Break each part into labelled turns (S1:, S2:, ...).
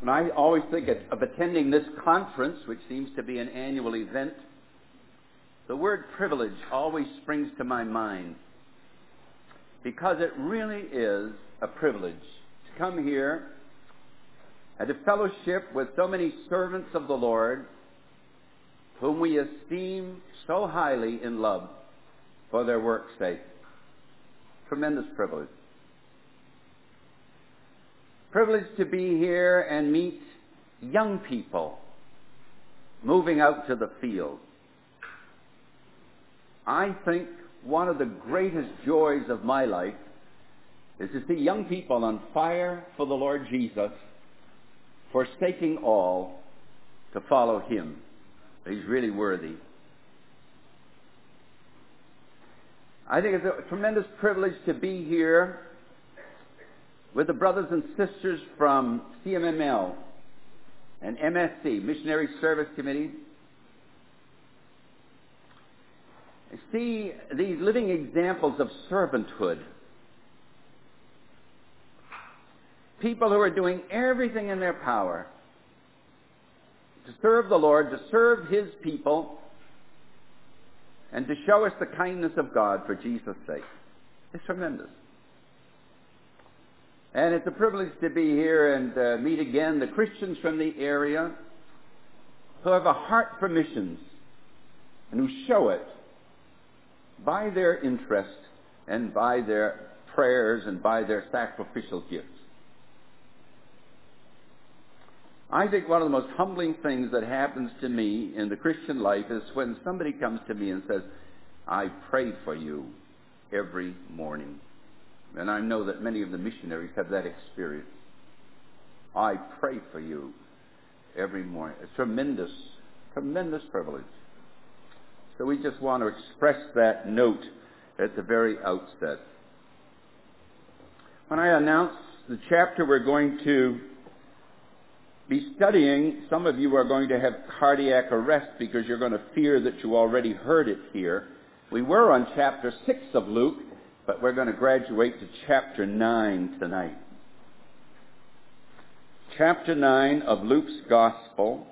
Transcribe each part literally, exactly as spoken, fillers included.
S1: When I always think of attending this conference, which seems to be an annual event, the word privilege always springs to my mind, because it really is a privilege to come here and to fellowship with so many servants of the Lord whom we esteem so highly in love for their work's sake. Tremendous privilege. Privilege to be here and meet young people moving out to the field. I think one of the greatest joys of my life is to see young people on fire for the Lord Jesus, forsaking all to follow Him. He's really worthy. I think it's a tremendous privilege to be here with the brothers and sisters from C M M L and M S C, Missionary Service Committee. See these living examples of servanthood. People who are doing everything in their power to serve the Lord, to serve His people, and to show us the kindness of God for Jesus' sake. It's tremendous. And it's a privilege to be here and uh, meet again the Christians from the area who have a heart for missions and who show it by their interest and by their prayers and by their sacrificial gifts. I think one of the most humbling things that happens to me in the Christian life is when somebody comes to me and says, I pray for you every morning. And I know that many of the missionaries have that experience. I pray for you every morning. It's a tremendous, tremendous privilege. So we just want to express that note at the very outset. When I announce the chapter we're going to be studying, some of you are going to have cardiac arrest because you're going to fear that you already heard it here. We were on chapter six of Luke, but we're going to graduate to chapter nine tonight. Chapter nine of Luke's Gospel.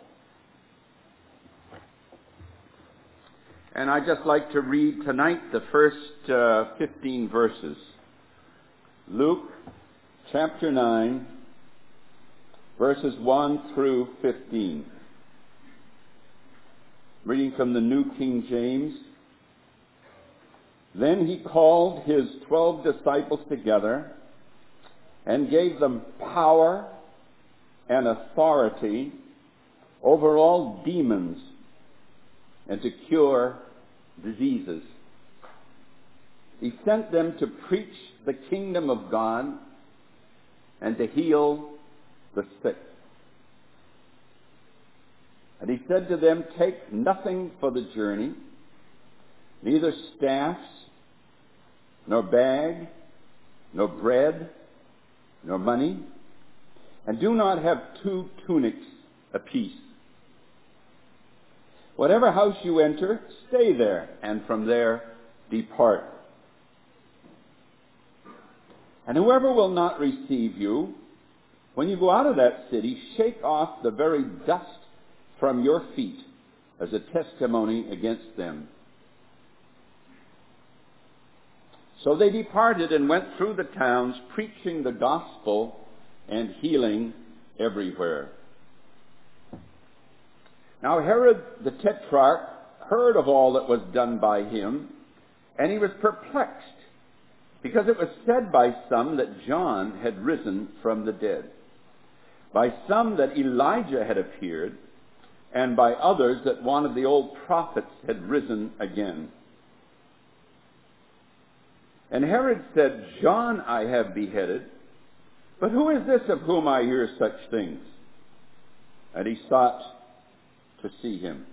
S1: And I'd just like to read tonight the first uh, fifteen verses. Luke chapter nine, verses one through fifteen. Reading from the New King James. Then he called his twelve disciples together and gave them power and authority over all demons and to cure diseases. He sent them to preach the kingdom of God and to heal the sick. And he said to them, take nothing for the journey, neither staffs, nor bag, nor bread, nor money, and do not have two tunics apiece. Whatever house you enter, stay there, and from there depart. And whoever will not receive you, when you go out of that city, shake off the very dust from your feet as a testimony against them. So they departed and went through the towns, preaching the gospel and healing everywhere. Now Herod the Tetrarch heard of all that was done by him, and he was perplexed, because it was said by some that John had risen from the dead, by some that Elijah had appeared, and by others that one of the old prophets had risen again. And Herod said, John I have beheaded, but who is this of whom I hear such things? And he sought to see him.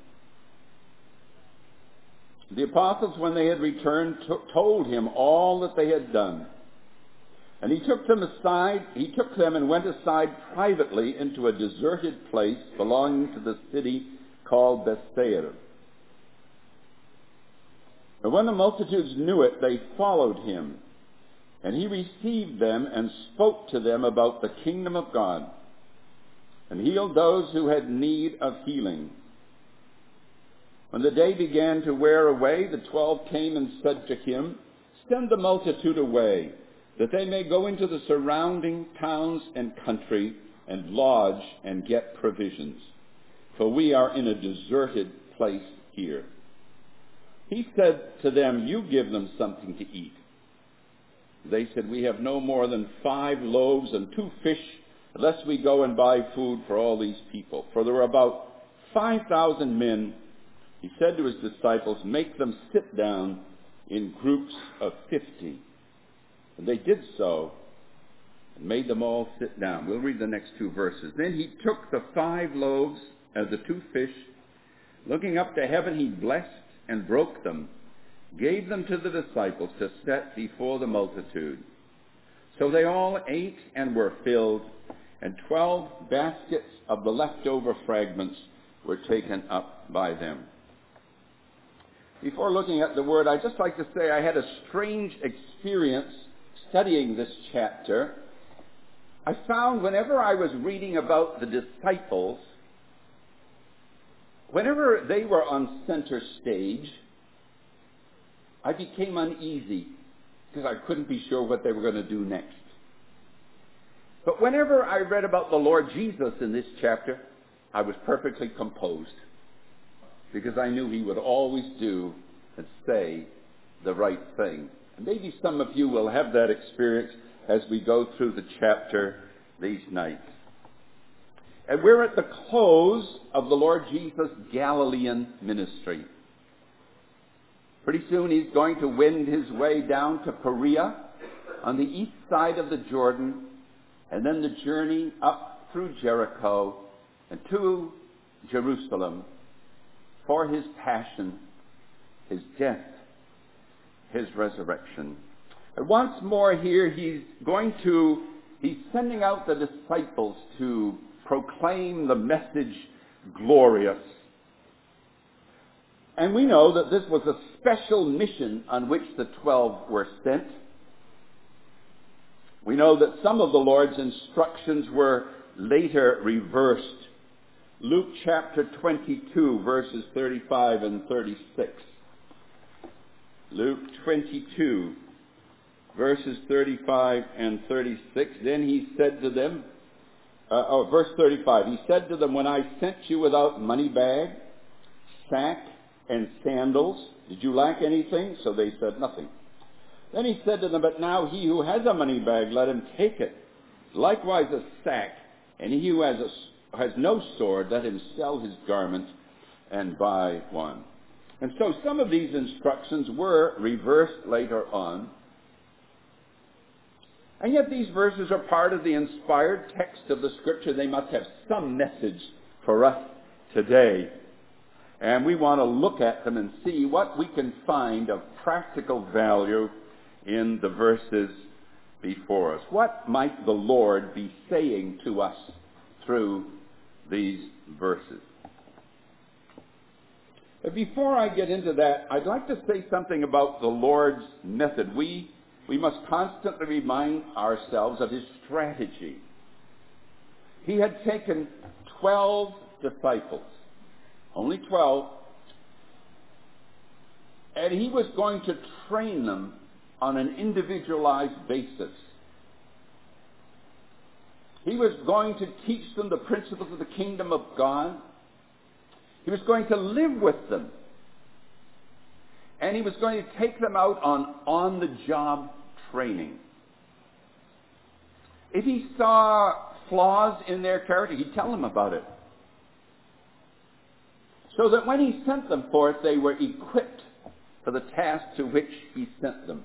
S1: The apostles, when they had returned, to- told him all that they had done. And he took them aside, he took them and went aside privately into a deserted place belonging to the city called Bethsaida. And when the multitudes knew it, they followed him. And he received them and spoke to them about the kingdom of God.
S2: and healed those who had need of healing. When the day began to wear away, the twelve came and said to him, "Send the multitude away, that they may go into the surrounding towns and country and lodge and get provisions, for we are in a deserted place here." He said to them, "You give them something to eat." They said, "We have no more than five loaves and two fish, unless we go and buy food for all these people." For there were about five thousand men. He said to his disciples, "Make them sit down in groups of fifty." And they did so and made them all sit down. We'll read the next two verses. Then he took the five loaves and the two fish. Looking up to heaven, he blessed and broke them, gave them to the disciples to set before the multitude. So they all ate and were filled, and twelve baskets of the leftover fragments were taken up by them. Before looking at the word, I'd just like to say I had a strange experience studying this chapter. I found whenever I was reading about the disciples, whenever they were on center stage, I became uneasy because I couldn't be sure what they were going to do next. But whenever I read about the Lord Jesus in this chapter, I was perfectly composed because I knew he would always do and say the right thing. And maybe some of you will have that experience as we go through the chapter these nights. And we're at the close of the Lord Jesus' Galilean ministry. Pretty soon he's going to wend his way down to Perea on the east side of the Jordan, and then the journey up through Jericho and to Jerusalem for his passion, his death, his resurrection. And once more here he's going to, he's sending out the disciples to proclaim the message glorious. And we know that this was a special mission on which the twelve were sent. We know that some of the Lord's instructions were later reversed. Luke chapter twenty-two, verses thirty-five and thirty-six. Luke twenty-two, verses thirty-five and thirty-six. Then he said to them, uh, oh, verse thirty-five, he said to them, "When I sent you without money bag, sack, and sandals, did you lack anything?" So they said, "Nothing." Then he said to them, "But now he who has a money bag, let him take it. Likewise a sack, and he who has a has no sword, let him sell his garment and buy one." And so some of these instructions were reversed later on. And yet these verses are part of the inspired text of the Scripture. They must have some message for us today. And we want to look at them and see what we can find of practical value in the verses before us. What might the Lord be saying to us through these verses? But before I get into that, I'd like to say something about the Lord's method. We, we must constantly remind ourselves of his strategy. He had taken twelve disciples, only twelve, and he was going to train them on an individualized basis. He was going to teach them the principles of the kingdom of God. He was going to live with them. And he was going to take them out on on-the-job training. If he saw flaws in their character, he'd tell them about it. So that when he sent them forth, they were equipped for the task to which he sent them.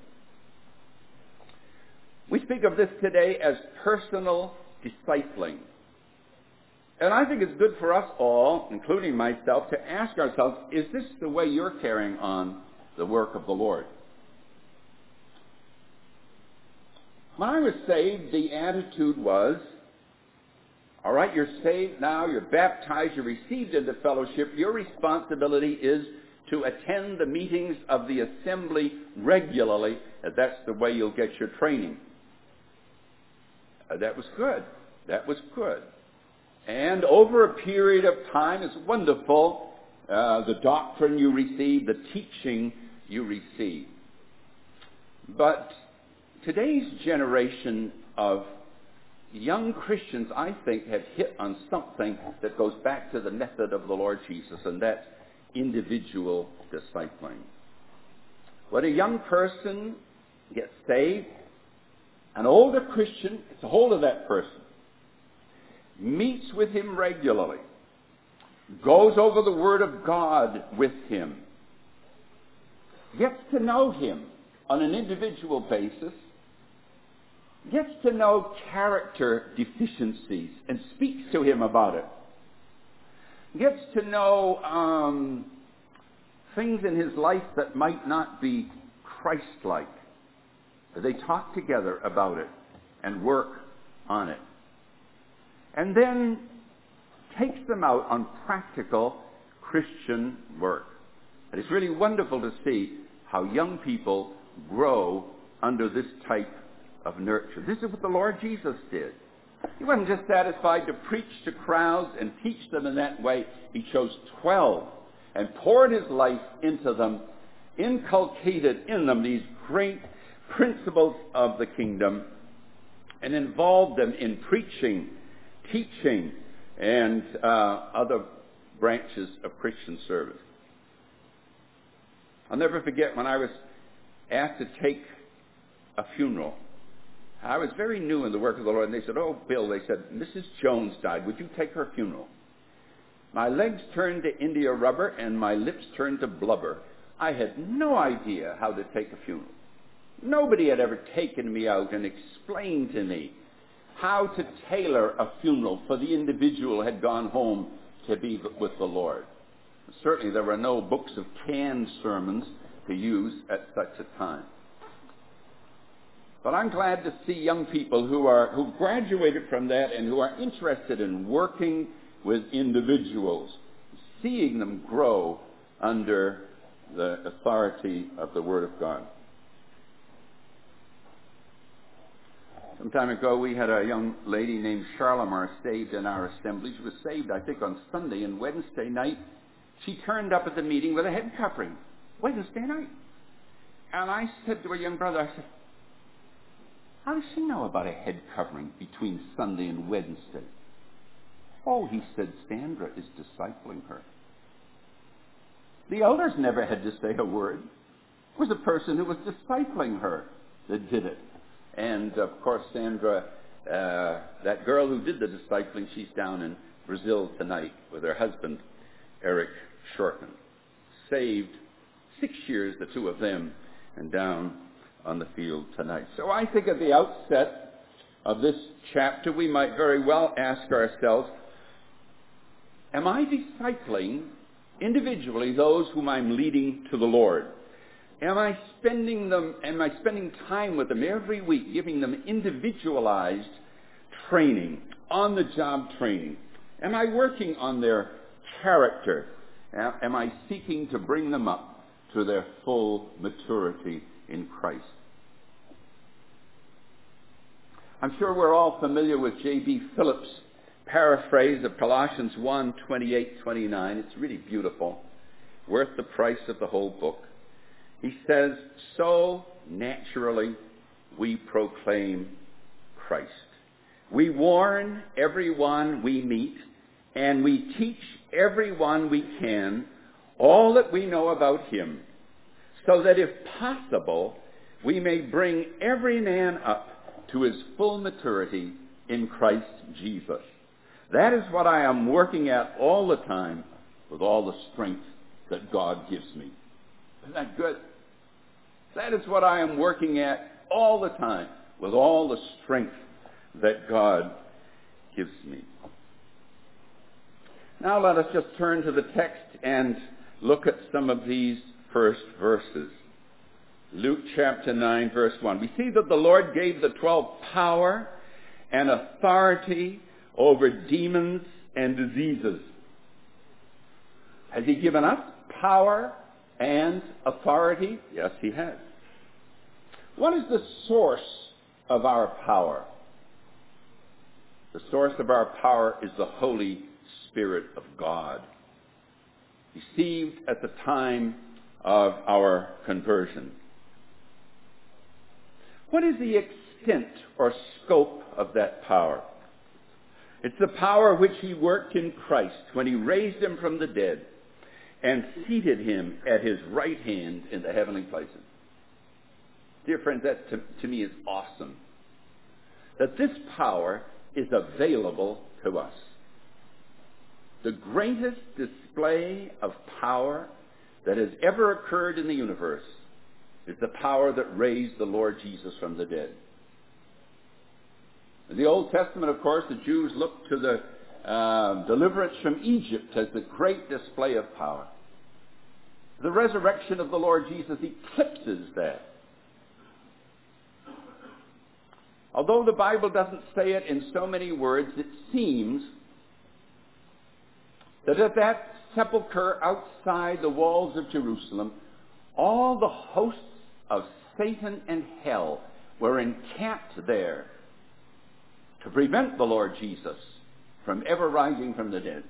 S2: We speak of this today as personal discipling. And I think it's good for us all, including myself, to ask ourselves, is this the way you're carrying on the work of the Lord? When I was saved, the attitude was, all right, you're saved now, you're baptized, you're received into fellowship. Your responsibility is to attend the meetings of the assembly regularly, and that's the way you'll get your training. Uh, that was good. That was good. And over a period of time, it's wonderful, uh, the doctrine you receive, the teaching you receive. But today's generation of young Christians, I think, have hit on something that goes back to the method of the Lord Jesus, and that's individual discipling. When a young person gets saved, an older Christian gets a hold of that person, meets with him regularly, goes over the Word of God with him, gets to know him on an individual basis, gets to know character deficiencies and speaks to him about it, gets to know um, things in his life that might not be Christ-like. They talk together about it and work on it. And then takes them out on practical Christian work. And it's really wonderful to see how young people grow under this type of nurture. This is what the Lord Jesus did. He wasn't just satisfied to preach to crowds and teach them in that way. He chose twelve and poured his life into them, inculcated in them these great principles of the kingdom, and involved them in preaching, teaching, and uh, other branches of Christian service. I'll never forget when I was asked to take a funeral. I was very new in the work of the Lord, and they said, "Oh, Bill," they said, "Missus Jones died. Would you take her funeral?" My legs turned to India rubber, and my lips turned to blubber. I had no idea how to take a funeral. Nobody had ever taken me out and explained to me how to tailor a funeral for the individual who had gone home to be with the Lord. Certainly there were no books of canned sermons to use at such a time. But I'm glad to see young people who are who graduated from that and who are interested in working with individuals, seeing them grow under the authority of the Word of God. Some time ago, we had a young lady named Charlemar saved in our assembly. She was saved, I think, on Sunday, and Wednesday night, she turned up at the meeting with a head covering. Wednesday night. And I said to a young brother, I said, "How does she know about a head covering between Sunday and Wednesday?" "Oh," he said, "Sandra is discipling her." The elders never had to say a word. It was a person who was discipling her that did it. And, of course, Sandra, uh, that girl who did the discipling, she's down in Brazil tonight with her husband, Eric Shortman. Saved six years, the two of them, and down on the field tonight. So I think at the outset of this chapter, we might very well ask ourselves, am I discipling individually those whom I'm leading to the Lord? Am I spending them, am I spending time with them every week, giving them individualized training, on-the-job training? Am I working on their character? Am I seeking to bring them up to their full maturity in Christ? I'm sure we're all familiar with J B Phillips' paraphrase of Colossians one, twenty-eight, twenty-nine. It's really beautiful, worth the price of the whole book. He says, "So naturally we proclaim Christ. We warn everyone we meet, and we teach everyone we can all that we know about him, so that if possible, we may bring every man up to his full maturity in Christ Jesus." That is what I am working at all the time with all the strength that God gives me. Isn't that good? That is what I am working at all the time with all the strength that God gives me. Now let us just turn to the text and look at some of these first verses. Luke chapter nine, verse one. We see that the Lord gave the twelve power and authority over demons and diseases. Has he given us power and authority? Yes, he has. What is the source of our power? The source of our power is the Holy Spirit of God, received at the time of our conversion. What is the extent or scope of that power? It's the power which he worked in Christ when he raised him from the dead and seated him at his right hand in the heavenly places. Dear friends, that to, to me is awesome. That this power is available to us. The greatest display of power that has ever occurred in the universe is the power that raised the Lord Jesus from the dead. In the Old Testament, of course, the Jews looked to the uh, deliverance from Egypt as the great display of power. The resurrection of the Lord Jesus eclipses that. Although the Bible doesn't say it in so many words, it seems that at that sepulchre outside the walls of Jerusalem, all the hosts of Satan and hell were encamped there to prevent the Lord Jesus from ever rising from the dead.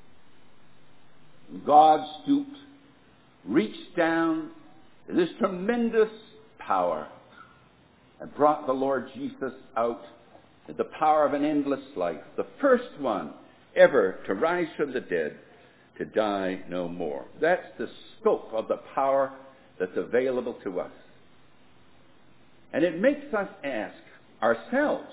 S2: God stooped, reached down to this tremendous power and brought the Lord Jesus out in the power of an endless life, the first one ever to rise from the dead, to die no more. That's the scope of the power that's available to us. And it makes us ask ourselves,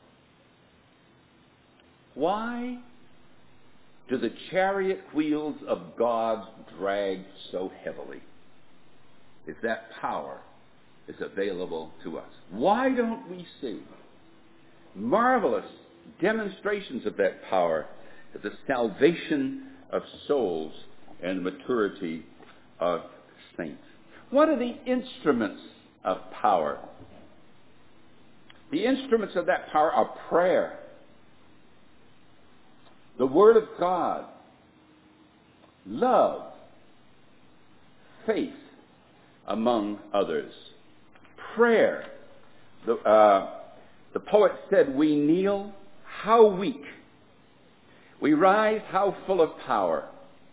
S2: why do the chariot wheels of God drag so heavily if that power is available to us? Why don't we see marvelous demonstrations of that power at the salvation of souls and maturity of saints? What are the instruments of power? The instruments of that power are prayer, the Word of God, love, faith, among others. Prayer. The, uh, the poet said, we kneel, how weak. We rise, how full of power.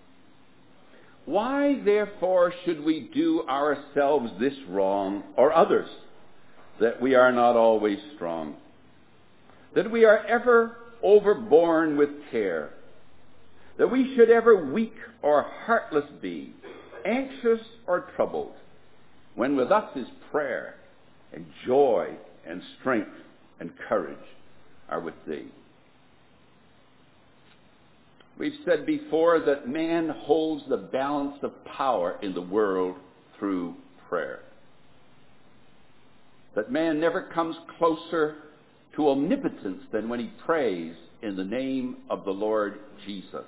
S2: Why, therefore, should we do ourselves this wrong, or others, that we are not always strong? That we are ever overborne with care? That we should ever weak or heartless be, anxious or troubled, when with us is prayer and joy and strength and courage are with thee? We've said before that man holds the balance of power in the world through prayer. That man never comes closer to omnipotence than when he prays in the name of the Lord Jesus.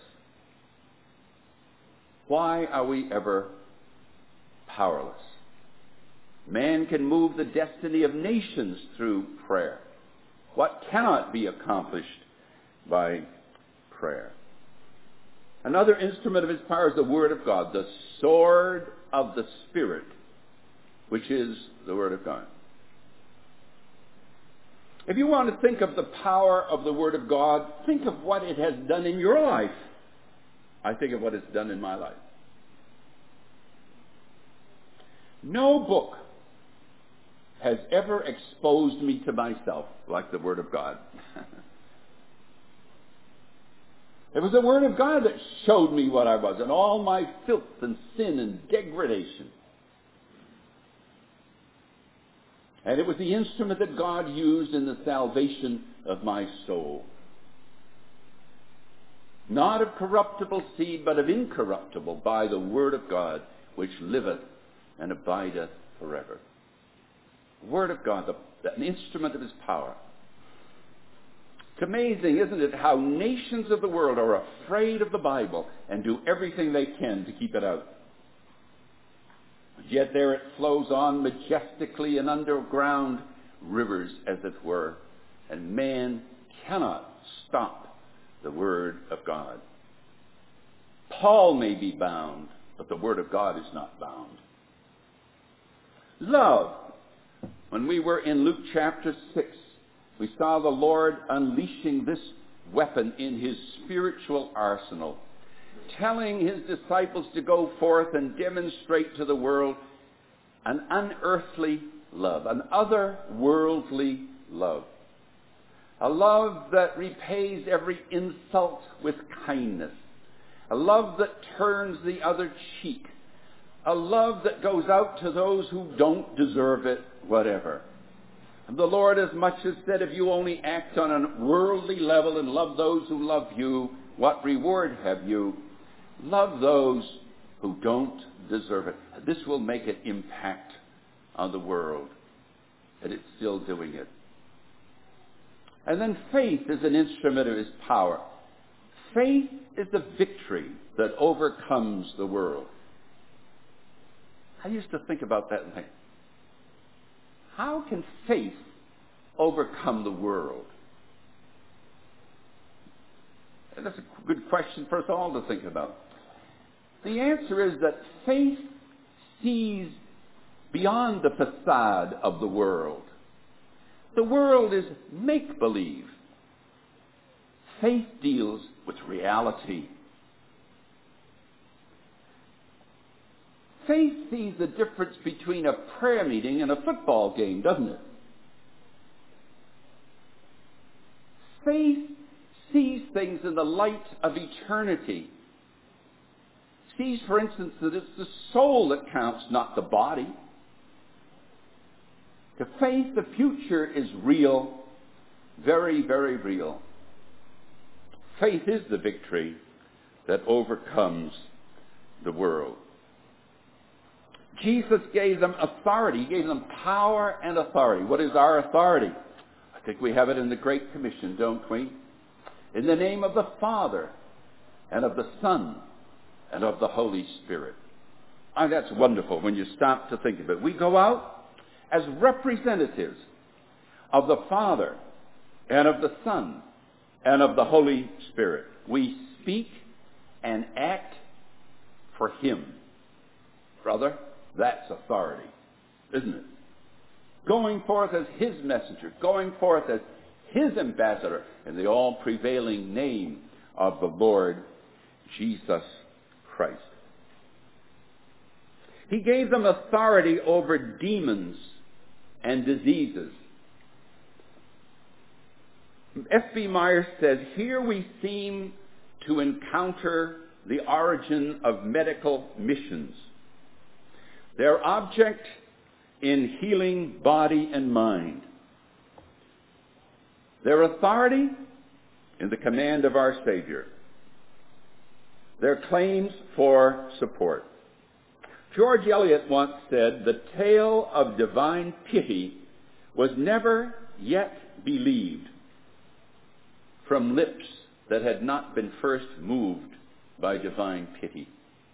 S2: Why are we ever powerless? Man can move the destiny of nations through prayer. What cannot be accomplished by prayer? Another instrument of his power is the Word of God, the sword of the Spirit, which is the Word of God. If you want to think of the power of the Word of God, think of what it has done in your life. I think of what it's done in my life. No book has ever exposed me to myself like the Word of God. It was the Word of God that showed me what I was and all my filth and sin and degradation. And it was the instrument that God used in the salvation of my soul. Not of corruptible seed, but of incorruptible, by the Word of God, which liveth and abideth forever. The Word of God, the, the instrument of his power. It's amazing, isn't it, how nations of the world are afraid of the Bible and do everything they can to keep it out. Yet there it flows on majestically in underground rivers, as it were, and man cannot stop the Word of God. Paul may be bound, but the Word of God is not bound. Love. When we were in Luke chapter six, We saw the Lord unleashing this weapon in his spiritual arsenal, telling his disciples to go forth and demonstrate to the world an unearthly love, an otherworldly love. A love that repays every insult with kindness. A love that turns the other cheek. A love that goes out to those who don't deserve it, whatever. And the Lord as much as said, if you only act on a worldly level and love those who love you, what reward have you? Love those who don't deserve it. This will make an impact on the world. And it's still doing it. And then faith is an instrument of his power. Faith is the victory that overcomes the world. I used to think about that and think, how can faith overcome the world? And that's a good question for us all to think about. The answer is that faith sees beyond the facade of the world. The world is make-believe. Faith deals with reality. Faith sees the difference between a prayer meeting and a football game, doesn't it? Faith sees things in the light of eternity. Sees, for instance, that it's the soul that counts, not the body. To faith, the future is real, very, very real. Faith is the victory that overcomes the world. Jesus gave them authority. He gave them power and authority. What is our authority? I think we have it in the Great Commission, don't we? In the name of the Father and of the Son and of the Holy Spirit. Oh, that's wonderful when you stop to think of it. We go out as representatives of the Father and of the Son and of the Holy Spirit. We speak and act for him. Brother, that's authority, isn't it? Going forth as his messenger, going forth as his ambassador in the all-prevailing name of the Lord Jesus Christ. He gave them authority over demons and diseases. F B Myers says, here we seem to encounter the origin of medical missions. Their object in healing body and mind. Their authority in the command of our Savior. Their claims for support. George Eliot once said, the tale of divine pity was never yet believed from lips that had not been first moved by divine pity.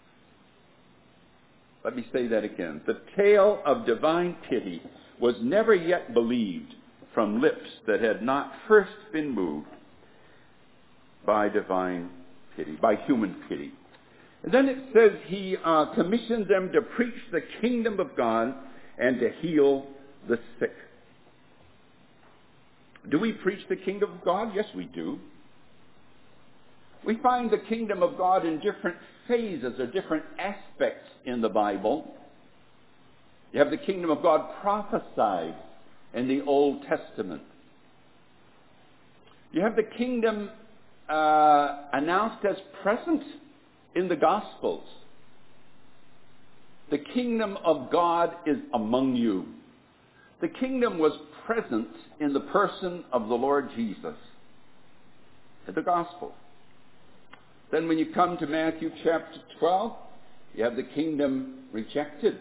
S2: Let me say that again. The tale of divine pity was never yet believed from lips that had not first been moved by divine pity, by human pity. And then it says he uh, commissioned them to preach the kingdom of God and to heal the sick. Do we preach the kingdom of God? Yes, we do. We find the kingdom of God in different phases or different aspects in the Bible. You have the kingdom of God prophesied in the Old Testament. You have the kingdom uh, announced as present in the Gospels. The kingdom of God is among you. The kingdom was present in the person of the Lord Jesus in the Gospel. Then when you come to Matthew chapter twelve, you have the kingdom rejected.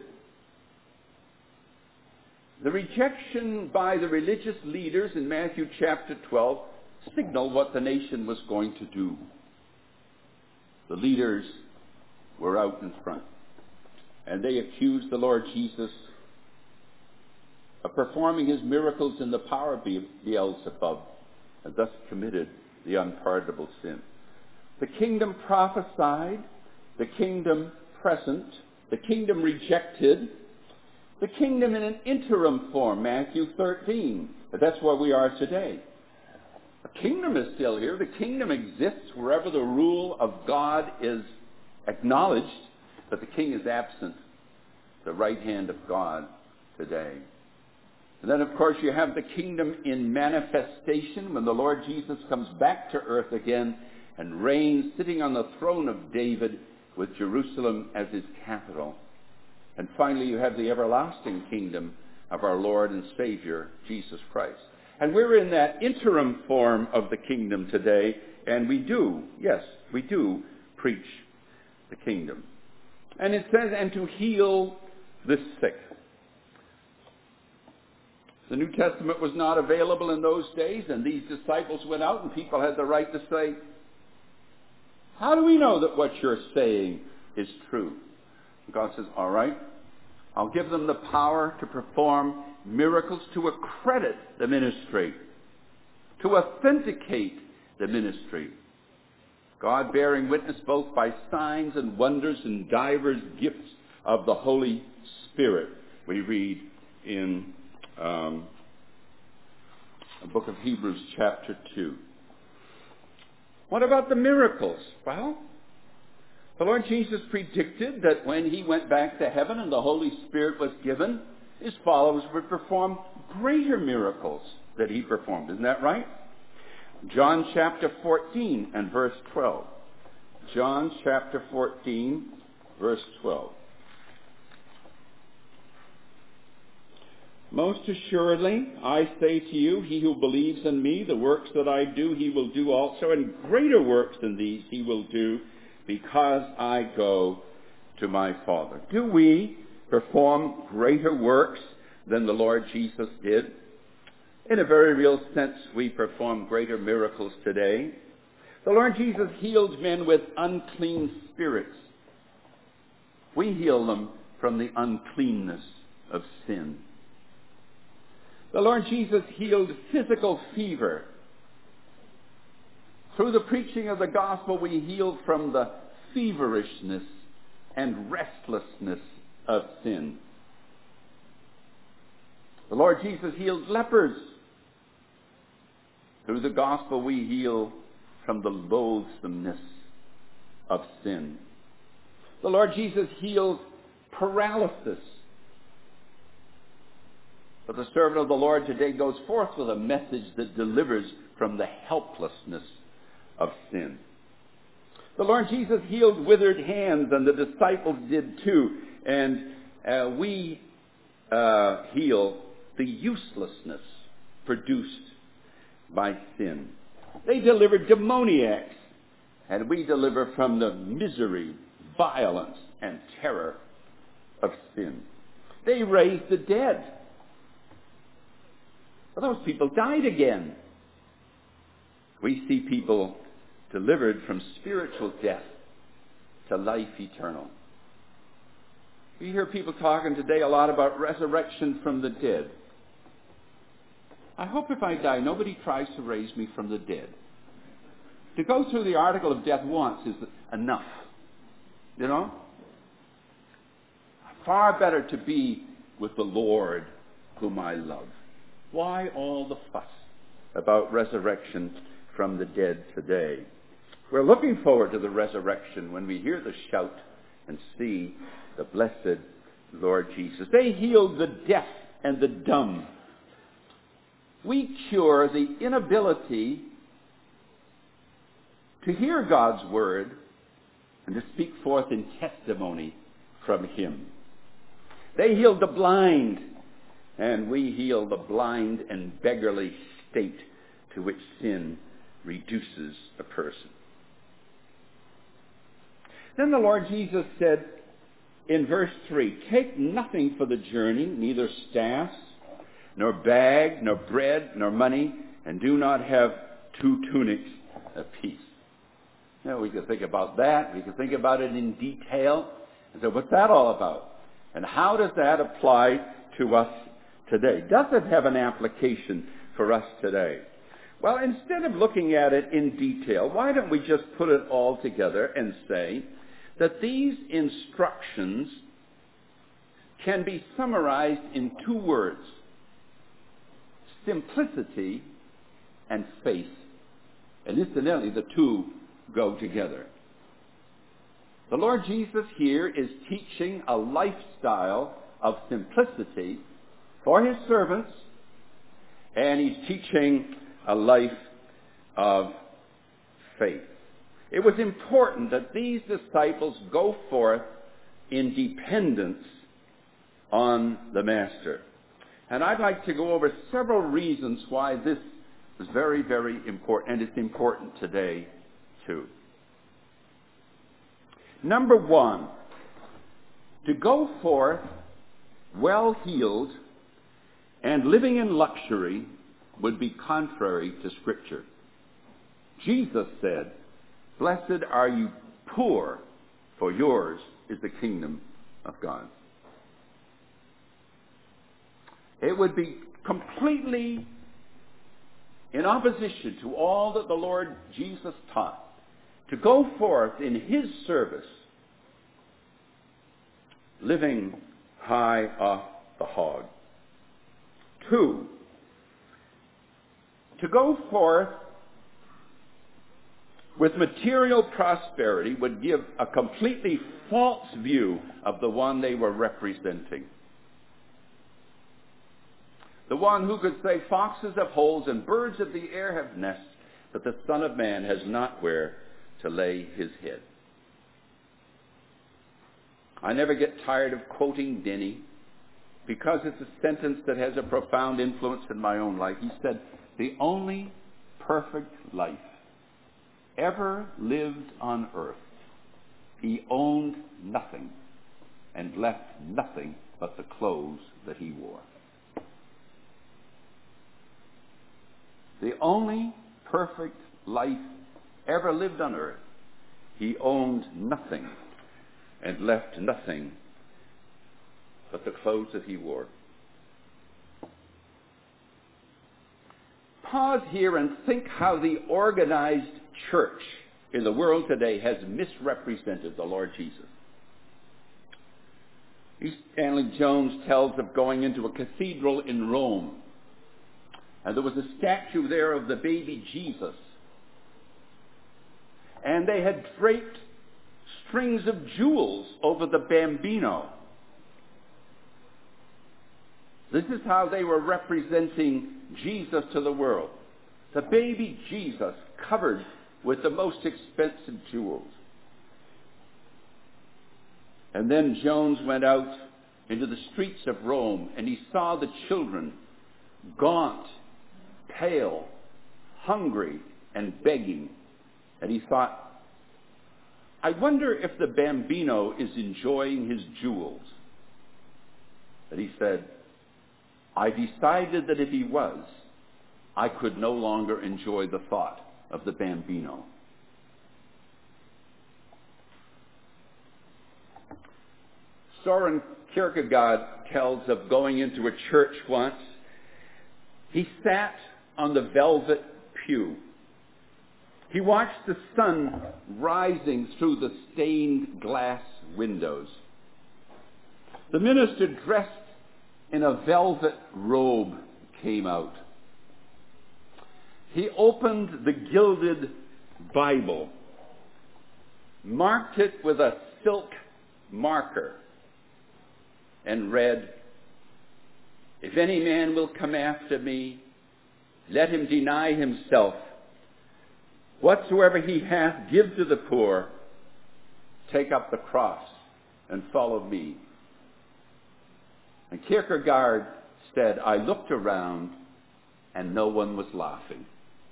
S2: The rejection by the religious leaders in Matthew chapter twelve signaled what the nation was going to do. The leaders were out in front, and they accused the Lord Jesus of performing his miracles in the power of Beelzebub, and thus committed the unpardonable sin. The kingdom prophesied, the kingdom present, the kingdom rejected, the kingdom in an interim form, Matthew thirteen. But that's where we are today. The kingdom is still here. The kingdom exists wherever the rule of God is acknowledged, but the king is absent, the right hand of God today. And then, of course, you have the kingdom in manifestation when the Lord Jesus comes back to earth again and reigns sitting on the throne of David with Jerusalem as his capital. And finally, you have the everlasting kingdom of our Lord and Savior, Jesus Christ. And we're in that interim form of the kingdom today, and we do, yes, we do preach the kingdom. And it says, and to heal the sick. The New Testament was not available in those days, and these disciples went out, and people had the right to say, how do we know that what you're saying is true? And God says, all right, I'll give them the power to perform miracles to accredit the ministry, to authenticate the ministry. God bearing witness both by signs and wonders and divers gifts of the Holy Spirit. We read in um, the book of Hebrews chapter two. What about the miracles? Well, the Lord Jesus predicted that when he went back to heaven and the Holy Spirit was given, his followers would perform greater miracles that he performed. Isn't that right? John chapter fourteen and verse twelve. John chapter fourteen, verse twelve. Most assuredly, I say to you, he who believes in me, the works that I do, he will do also, and greater works than these he will do, because I go to my Father. Do we perform greater works than the Lord Jesus did? In a very real sense, we perform greater miracles today. The Lord Jesus healed men with unclean spirits. We heal them from the uncleanness of sin. The Lord Jesus healed physical fever. Through the preaching of the gospel, we healed from the feverishness and restlessness of sin. The Lord Jesus healed lepers. Through the gospel, we heal from the loathsomeness of sin. The Lord Jesus healed paralysis. But the servant of the Lord today goes forth with a message that delivers from the helplessness of sin. The Lord Jesus healed withered hands, and the disciples did too. And uh, we uh, heal the uselessness produced by sin. They delivered demoniacs, and we deliver from the misery, violence, and terror of sin. They raised the dead. Well, those people died again. We see people delivered from spiritual death to life eternal. We hear people talking today a lot about resurrection from the dead. I hope if I die, nobody tries to raise me from the dead. To go through the article of death once is enough. You know? Far better to be with the Lord whom I love. Why all the fuss about resurrection from the dead today? We're looking forward to the resurrection when we hear the shout and see the blessed Lord Jesus. They healed the deaf and the dumb. We cure the inability to hear God's word and to speak forth in testimony from him. They healed the blind, and we heal the blind and beggarly state to which sin reduces a person. Then the Lord Jesus said in verse three, take nothing for the journey, neither staffs, nor bag, nor bread, nor money, and do not have two tunics apiece. Now we can think about that. We can think about it in detail. And so what's that all about? And how does that apply to us today? Does it have an application for us today? Well, instead of looking at it in detail, why don't we just put it all together and say that these instructions can be summarized in two words: simplicity and faith. And incidentally, the two go together. The Lord Jesus here is teaching a lifestyle of simplicity for his servants, and he's teaching a life of faith. It was important that these disciples go forth in dependence on the Master. And I'd like to go over several reasons why this is very, very important, and it's important today too. Number one, to go forth well-heeled and living in luxury would be contrary to Scripture. Jesus said, "Blessed are you poor, for yours is the kingdom of God." It would be completely in opposition to all that the Lord Jesus taught to go forth in his service, living high off the hog. Two, to go forth with material prosperity would give a completely false view of the one they were representing. The one who could say, "Foxes have holes and birds of the air have nests, but the Son of Man has not where to lay his head." I never get tired of quoting Denny because it's a sentence that has a profound influence in my own life. He said, "The only perfect life ever lived on earth, he owned nothing and left nothing but the clothes that he wore." The only perfect life ever lived on earth, he owned nothing and left nothing but the clothes that he wore. Pause here and think how the organized church in the world today has misrepresented the Lord Jesus. E. Stanley Jones tells of going into a cathedral in Rome, and there was a statue there of the baby Jesus. And they had draped strings of jewels over the bambino. This is how they were representing Jesus to the world. The baby Jesus covered with the most expensive jewels. And then Jones went out into the streets of Rome, and he saw the children, gaunt, pale, hungry, and begging. And he thought, "I wonder if the bambino is enjoying his jewels." And he said, "I decided that if he was, I could no longer enjoy the thought of the bambino." Soren Kierkegaard tells of going into a church once. He sat on the velvet pew. He watched the sun rising through the stained glass windows. The minister, dressed in a velvet robe, came out. He opened the gilded Bible, marked it with a silk marker, and read, "If any man will come after me, let him deny himself. Whatsoever he hath, give to the poor. Take up the cross and follow me." And Kierkegaard said, "I looked around and no one was laughing."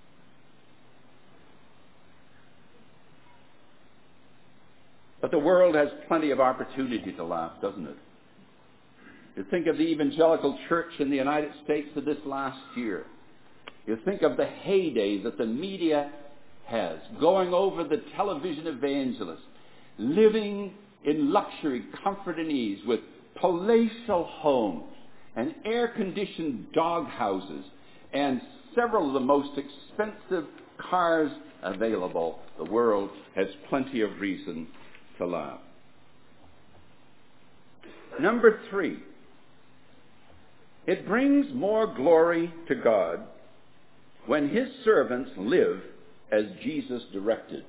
S2: But the world has plenty of opportunity to laugh, doesn't it? You think of the evangelical church in the United States of this last year. You think of the heyday that the media has, going over the television evangelists, living in luxury, comfort, and ease, with palatial homes and air-conditioned dog houses and several of the most expensive cars available. The world has plenty of reason to laugh. Number three, It brings more glory to God when his servants live as Jesus directed.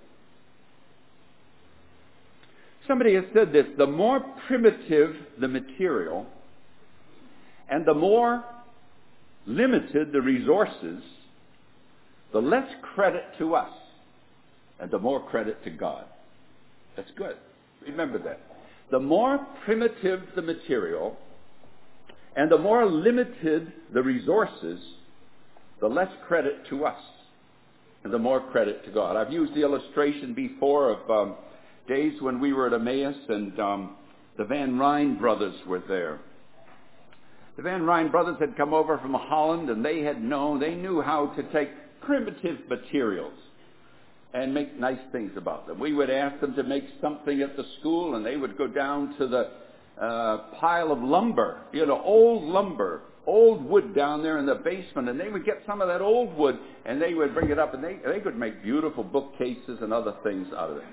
S2: Somebody has said this: the more primitive the material and the more limited the resources, the less credit to us and the more credit to God. That's good. Remember that. The more primitive the material and the more limited the resources, the less credit to us and the more credit to God. I've used the illustration before of um, days when we were at Emmaus and um, the Van Ryn brothers were there. The Van Ryn brothers had come over from Holland, and they had known, they knew how to take primitive materials and make nice things about them. We would ask them to make something at the school, and they would go down to the uh, pile of lumber, you know, old lumber, old wood down there in the basement, and they would get some of that old wood, and they would bring it up, and they, they could make beautiful bookcases and other things out of it.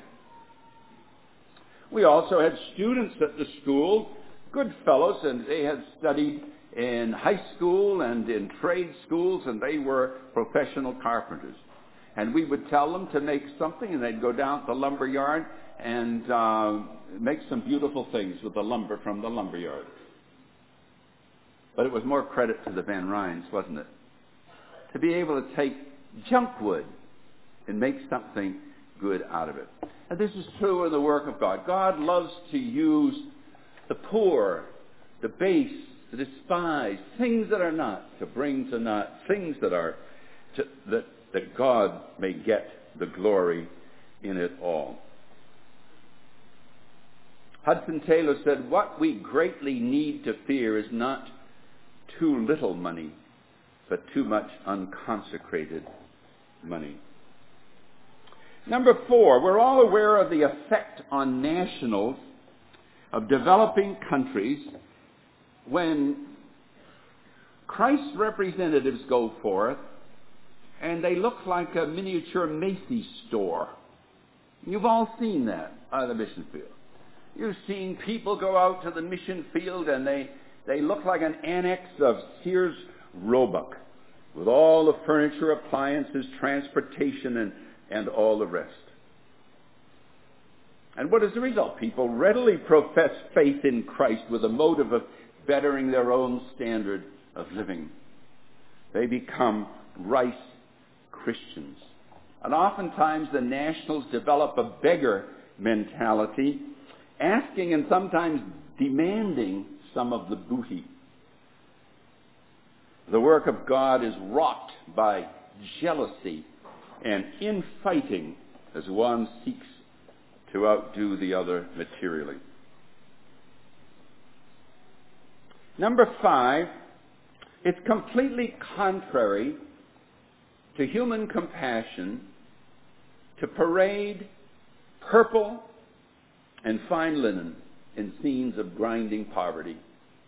S2: We also had students at the school, good fellows, and they had studied in high school and in trade schools, and they were professional carpenters. And we would tell them to make something, and they'd go down to the lumber yard and uh, make some beautiful things with the lumber from the lumber yard. But it was more credit to the Van Ryns, wasn't it? To be able to take junk wood and make something good out of it. And this is true in the work of God. God loves to use the poor, the base, the despised, things that are not, to bring to naught things that are, to, that, that God may get the glory in it all. Hudson Taylor said, what we greatly need to fear is not too little money, but too much unconsecrated money. Number four, we're all aware of the effect on nationals of developing countries when Christ's representatives go forth and they look like a miniature Macy's store. You've all seen that on the mission field. You've seen people go out to the mission field and they, they look like an annex of Sears Roebuck with all the furniture, appliances, transportation, and, and all the rest. And what is the result? People readily profess faith in Christ with a motive of bettering their own standard of living. They become rice Christians. And oftentimes the nationals develop a beggar mentality, asking and sometimes demanding some of the booty. The work of God is wrought by jealousy and infighting as one seeks to outdo the other materially. Number five, it's completely contrary to human compassion to parade purple and fine linen in scenes of grinding poverty.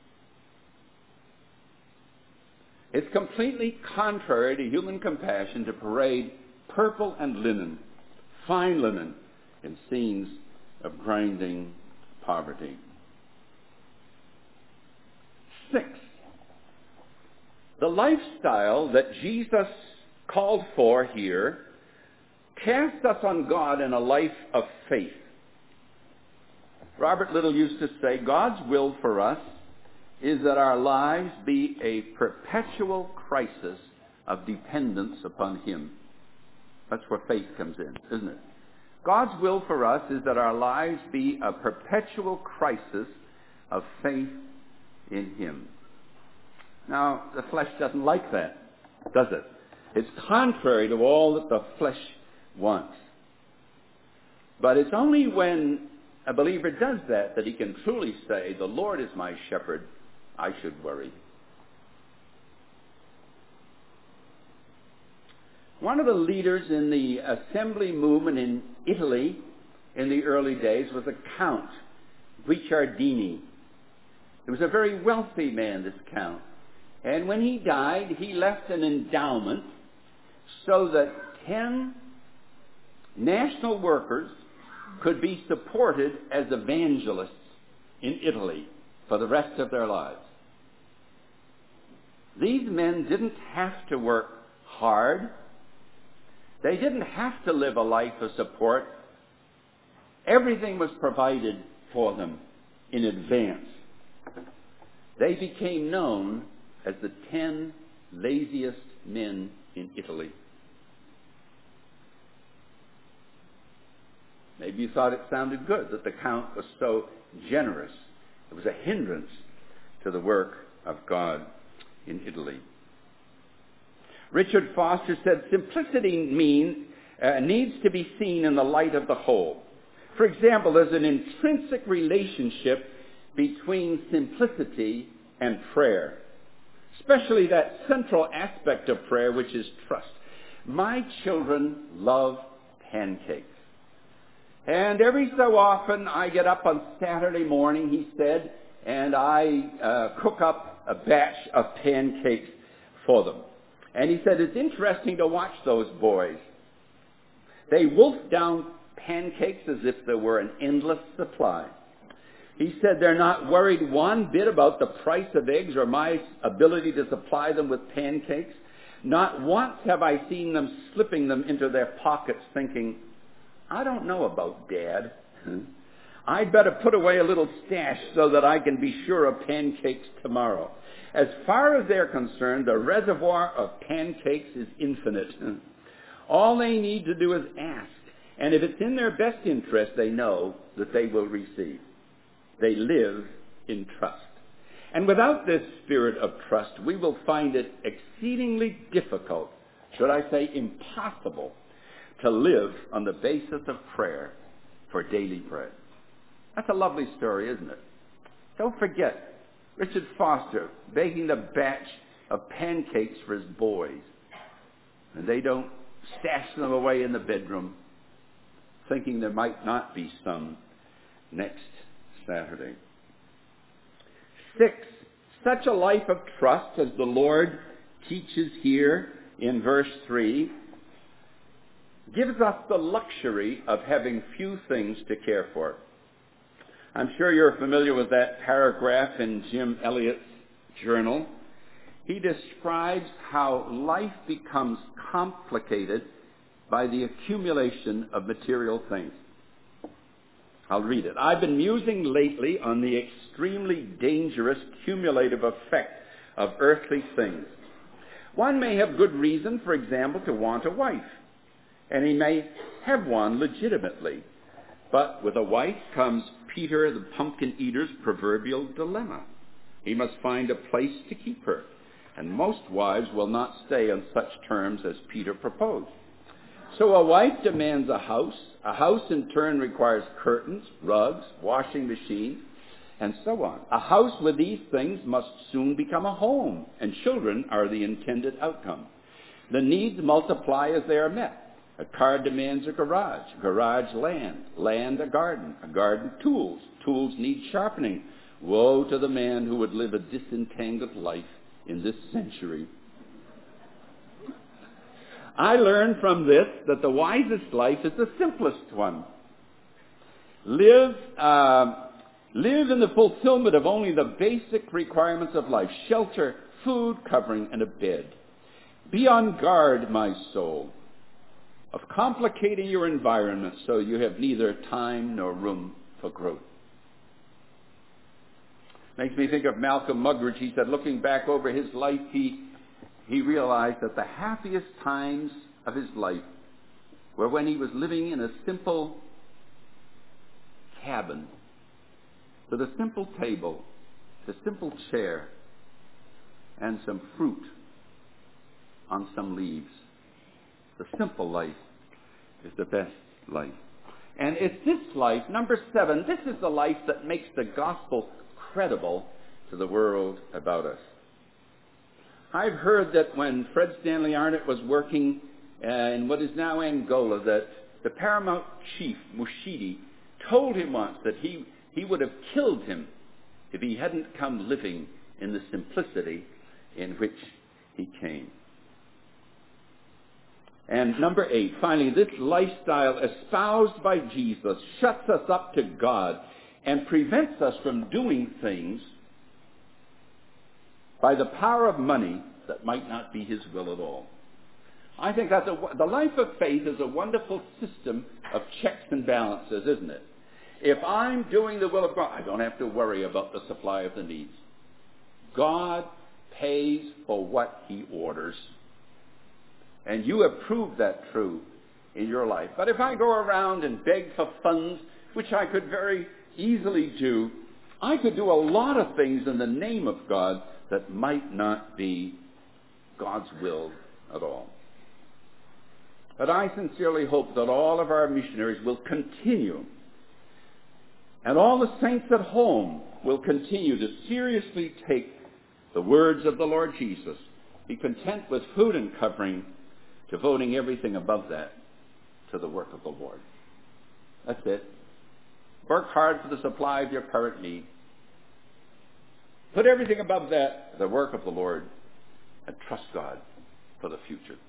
S2: It's completely contrary to human compassion to parade purple and linen, fine linen, in scenes of grinding poverty. Six, the lifestyle that Jesus called for here casts us on God in a life of faith. Robert Little used to say, God's will for us is that our lives be a perpetual crisis of dependence upon Him. That's where faith comes in, isn't it? God's will for us is that our lives be a perpetual crisis of faith in Him. Now, the flesh doesn't like that, does it? It's contrary to all that the flesh wants. But it's only when a believer does that that he can truly say, the Lord is my shepherd, I should worry. One of the leaders in the assembly movement in Italy in the early days was a Count, Guicciardini. He was a very wealthy man, this Count. And when he died, he left an endowment so that ten national workers could be supported as evangelists in Italy for the rest of their lives.
S1: These men didn't have to work hard. They didn't have to live a life of support. Everything was provided for them in advance. They became known as the ten laziest men in Italy. Maybe you thought it sounded good that the count was so generous. It was a hindrance to the work of God in Italy. Richard Foster said, simplicity mean, uh, needs to be seen in the light of the whole. For example, there's an intrinsic relationship between simplicity and prayer, especially that central aspect of prayer, which is trust. My children love pancakes. And every so often I get up on Saturday morning, he said, and I uh, cook up a batch of pancakes for them. And he said, it's interesting to watch those boys. They wolf down pancakes as if there were an endless supply. He said they're not worried one bit about the price of eggs or my ability to supply them with pancakes. Not once have I seen them slipping them into their pockets thinking, I don't know about Dad. I'd better put away a little stash so that I can be sure of pancakes tomorrow. As far as they're concerned, the reservoir of pancakes is infinite. All they need to do is ask. And if it's in their best interest, they know that they will receive. They live in trust. And without this spirit of trust, we will find it exceedingly difficult, should I say impossible, to live on the basis of prayer for daily bread. That's a lovely story, isn't it? Don't forget Richard Foster baking the batch of pancakes for his boys. And they don't stash them away in the bedroom, thinking there might not be some next Saturday. Six, such a life of trust as the Lord teaches here in verse three gives us the luxury of having few things to care for. I'm sure you're familiar with that paragraph in Jim Elliot's journal. He describes how life becomes complicated by the accumulation of material things. I'll read it. I've been musing lately on the extremely dangerous cumulative effect of earthly things. One may have good reason, for example, to want a wife, and he may have one legitimately. But with a wife comes Peter the pumpkin eater's proverbial dilemma. He must find a place to keep her, and most wives will not stay on such terms as Peter proposed. So a wife demands a house. A house in turn requires curtains, rugs, washing machine, and so on. A house with these things must soon become a home, and children are the intended outcome. The needs multiply as they are met. A car demands a garage, garage land, land a garden, a garden tools, tools need sharpening. Woe to the man who would live a disentangled life in this century. I learned from this that the wisest life is the simplest one. Live, uh, live in the fulfillment of only the basic requirements of life: shelter, food, covering, and a bed. Be on guard, my soul, of complicating your environment so you have neither time nor room for growth. Makes me think of Malcolm Muggeridge. He said, looking back over his life, he, he realized that the happiest times of his life were when he was living in a simple cabin with a simple table, a simple chair, and some fruit on some leaves. The simple life is the best life. And it's this life, number seven, this is the life that makes the gospel credible to the world about us. I've heard that when Fred Stanley Arnott was working uh, in what is now Angola, that the paramount chief, Mushidi, told him once that he, he would have killed him if he hadn't come living in the simplicity in which he came. And number eight, finally, this lifestyle espoused by Jesus shuts us up to God and prevents us from doing things by the power of money
S2: that might not be his will at all. I think that's a, the life of faith is a wonderful system of checks and balances, isn't it? If I'm doing the will of God, I don't have to worry about the supply of the needs. God pays for what he orders. And you have proved that true in your life. But if I go around and beg for funds, which I could very easily do, I could do a lot of things in the name of God that might not be God's will at all. But I sincerely hope that all of our missionaries will continue, and all the saints at home will continue to seriously take the words of the Lord Jesus, be content with food and covering, devoting everything above that to the work of the Lord. That's it. Work hard for the supply of your current need. Put everything above that, the work of the Lord, and trust God for the future.